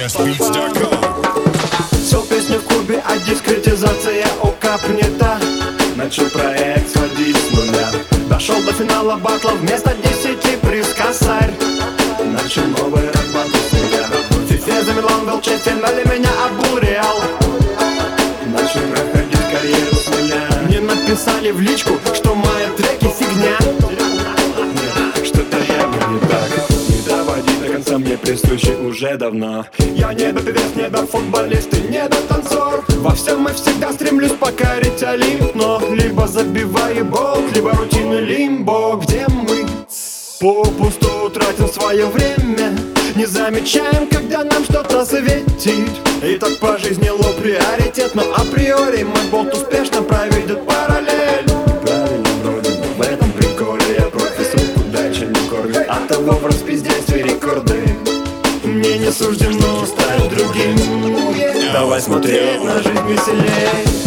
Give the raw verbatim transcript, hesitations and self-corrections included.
бест битс точка ком. Все песня в кубе, а дискретизация ОК принята. Начал проект сводить с нуля. Дошел до финала батла, вместо десяти приз косарь. Начал новый рэп батл с нуля. В фифе за Милан вел честь, финале меня обул Реал. Начал проходить карьеру с нуля. Мне написали в личку, что мои треки фигня. Нет, что-то явно не так. Не доводить до конца мне присуще уже давно. Я не до певец, не до футболист и не до танцор. Во всем и всегда стремлюсь покорить Олимп. Но либо забиваю болт, либо рутины лимбо, где мы попусту тратим свое время, не замечаем, когда нам что-то светит. И так по жизни лоу приоритет, но априори мой болт успешно проведет параллель. Правильно вроде бы в этом приколе. Я профессор, куда чем не кормит. От того в распиздействе рекорды. Мне не суждено стать другим. Давай смотреть на жизнь веселей.